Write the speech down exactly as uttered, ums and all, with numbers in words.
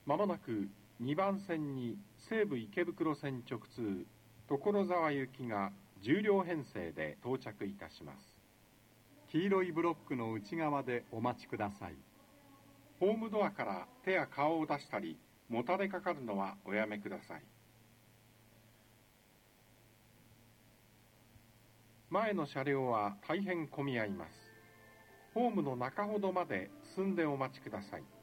まもなくにばん線に西武池袋線直通所沢行きがじゅう両編成で到着いたします。黄色いブロックの内側でお待ちください。ホームドアから手や顔を出したりもたれかかるのはおやめください。前の車両は大変混み合います。ホームの中ほどまで進んでお待ちください。